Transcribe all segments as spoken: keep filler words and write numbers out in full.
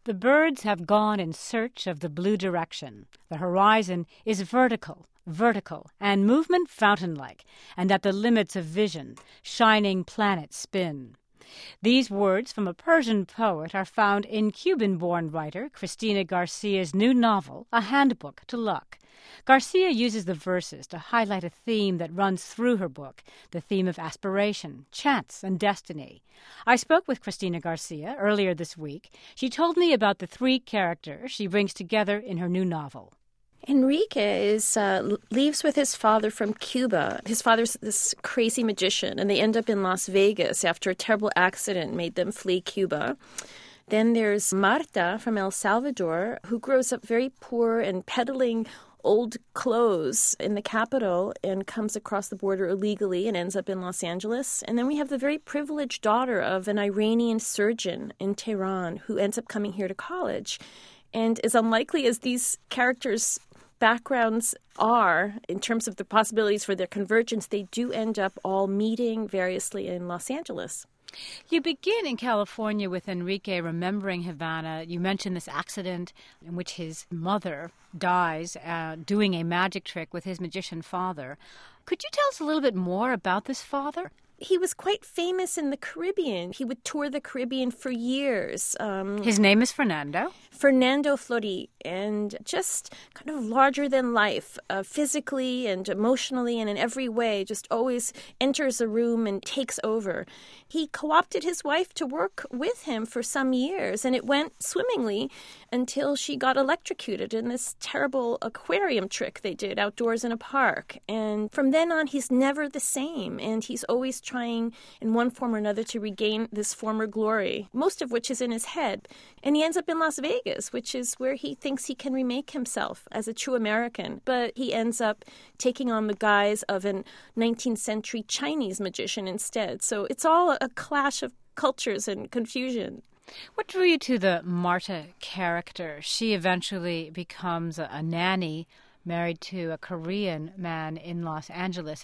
The birds have gone in search of the blue direction. The horizon is vertical, vertical, and movement fountain-like, and at the limits of vision, shining planets spin. These words from a Persian poet are found in Cuban-born writer Cristina Garcia's new novel, A Handbook to Luck. Garcia uses the verses to highlight a theme that runs through her book, the theme of aspiration, chance, and destiny. I spoke with Cristina Garcia earlier this week. She told me about the three characters she brings together in her new novel. Enrique is uh, leaves with his father from Cuba. His father's this crazy magician, and they end up in Las Vegas after a terrible accident made them flee Cuba. Then there's Marta from El Salvador, who grows up very poor and peddling old clothes in the capital and comes across the border illegally and ends up in Los Angeles. And then we have the very privileged daughter of an Iranian surgeon in Tehran who ends up coming here to college. And as unlikely as these characters' backgrounds are in terms of the possibilities for their convergence, they do end up all meeting variously in Los Angeles. You begin in California with Enrique remembering Havana. You mentioned this accident in which his mother dies uh, doing a magic trick with his magician father. Could you tell us a little bit more about this father? He was quite famous in the Caribbean. He would tour the Caribbean for years. Um, His name is Fernando? Fernando Flori, and just kind of larger than life, uh, physically and emotionally and in every way, just always enters a room and takes over. He co-opted his wife to work with him for some years, and it went swimmingly until she got electrocuted in this terrible aquarium trick they did outdoors in a park. And from then on, he's never the same, and he's always trying in one form or another to regain this former glory, most of which is in his head. And he ends up in Las Vegas, which is where he thinks he can remake himself as a true American. But he ends up taking on the guise of a nineteenth century Chinese magician instead. So it's all a clash of cultures and confusion. What drew you to the Marta character? She eventually becomes a, a nanny married to a Korean man in Los Angeles.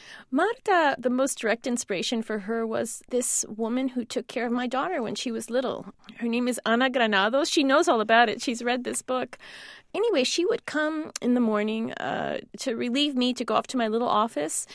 Marta, the most direct inspiration for her was this woman who took care of my daughter when she was little. Her name is Ana Granados. She knows all about it. She's read this book. Anyway, she would come in the morning uh, to relieve me to go off to my little office.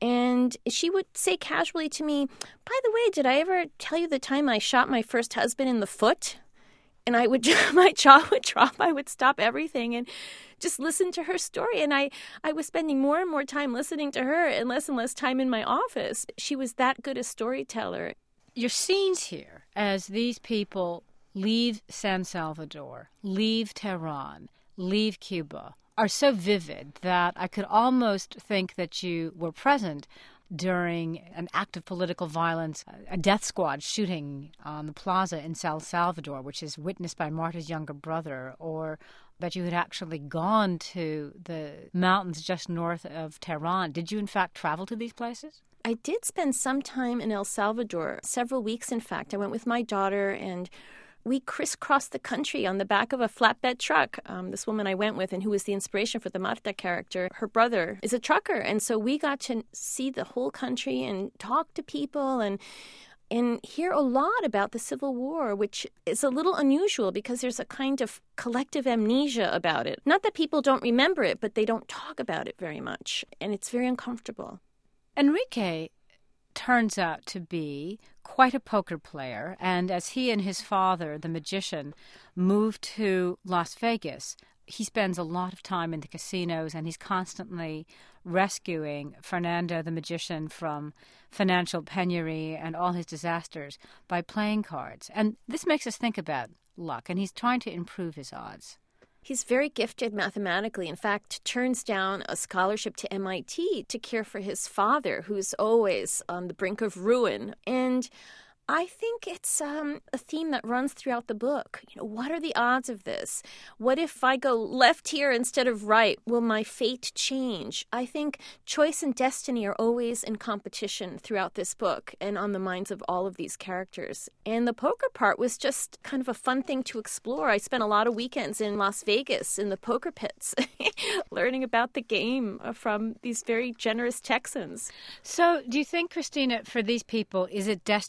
And she would say casually to me, "By the way, did I ever tell you the time I shot my first husband in the foot?" And I would, my jaw would drop. I would stop everything and just listen to her story. And I, I was spending more and more time listening to her and less and less time in my office. She was that good a storyteller. Your scenes here, as these people leave San Salvador, leave Tehran, leave Cuba, are so vivid that I could almost think that you were present during an act of political violence, a death squad shooting on the plaza in San Salvador, which is witnessed by Marta's younger brother, or that you had actually gone to the mountains just north of Tehran. Did you, in fact, travel to these places? I did spend some time in El Salvador, several weeks, in fact. I went with my daughter, and we crisscrossed the country on the back of a flatbed truck. Um, this woman I went with and who was the inspiration for the Marta character, her brother is a trucker. And so we got to see the whole country and talk to people and and hear a lot about the Civil War, which is a little unusual because there's a kind of collective amnesia about it. Not that people don't remember it, but they don't talk about it very much. And it's very uncomfortable. Enrique turns out to be quite a poker player, and as he and his father, the magician, move to Las Vegas, he spends a lot of time in the casinos, and he's constantly rescuing Fernando, the magician, from financial penury and all his disasters by playing cards. And this makes us think about luck, and he's trying to improve his odds. He's very gifted mathematically. In fact, turns down a scholarship to M I T to care for his father, who's always on the brink of ruin. And I think it's um, a theme that runs throughout the book. You know, what are the odds of this? What if I go left here instead of right? Will my fate change? I think choice and destiny are always in competition throughout this book and on the minds of all of these characters. And the poker part was just kind of a fun thing to explore. I spent a lot of weekends in Las Vegas in the poker pits learning about the game from these very generous Texans. So do you think, Cristina, for these people, is it destiny or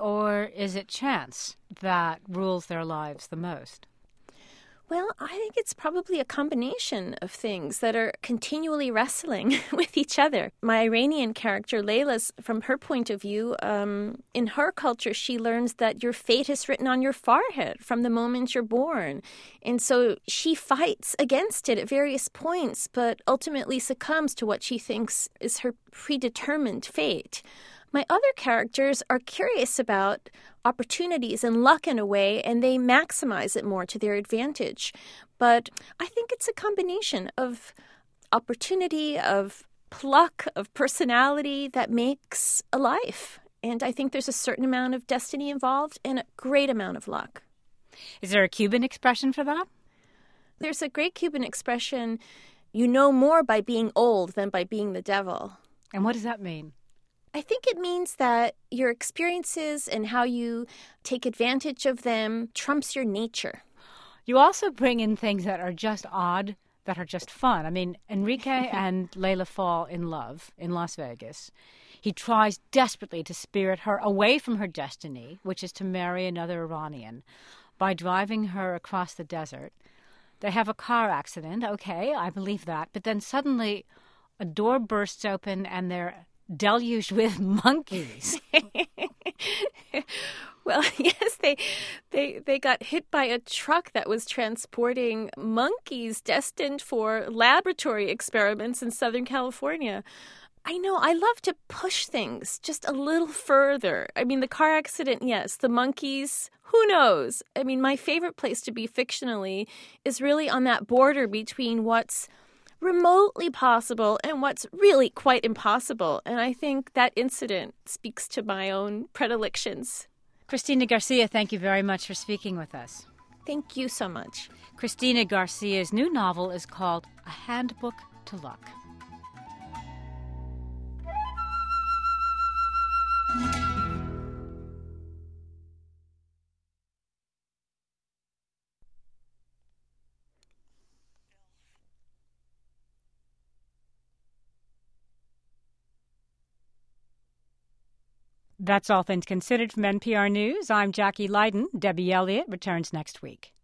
or is it chance that rules their lives the most? Well, I think it's probably a combination of things that are continually wrestling with each other. My Iranian character, Layla's, from her point of view, um, in her culture, she learns that your fate is written on your forehead from the moment you're born. And so she fights against it at various points, but ultimately succumbs to what she thinks is her predetermined fate. My other characters are curious about opportunities and luck in a way, and they maximize it more to their advantage. But I think it's a combination of opportunity, of pluck, of personality that makes a life. And I think there's a certain amount of destiny involved and a great amount of luck. Is there a Cuban expression for that? There's a great Cuban expression, you know more by being old than by being the devil. And what does that mean? I think it means that your experiences and how you take advantage of them trumps your nature. You also bring in things that are just odd, that are just fun. I mean, Enrique and Layla fall in love in Las Vegas. He tries desperately to spirit her away from her destiny, which is to marry another Iranian, by driving her across the desert. They have a car accident. Okay, I believe that. But then suddenly a door bursts open and they're deluged with monkeys. Well, yes, they they they got hit by a truck that was transporting monkeys destined for laboratory experiments in Southern California. I know, I love to push things just a little further. I mean, the car accident, yes. The monkeys, who knows? I mean, my favorite place to be fictionally is really on that border between what's remotely possible and what's really quite impossible. And I think that incident speaks to my own predilections. Cristina Garcia, thank you very much for speaking with us. Thank you so much. Cristina Garcia's new novel is called A Handbook to Luck. That's All Things Considered from N P R News. I'm Jackie Leiden. Debbie Elliott returns next week.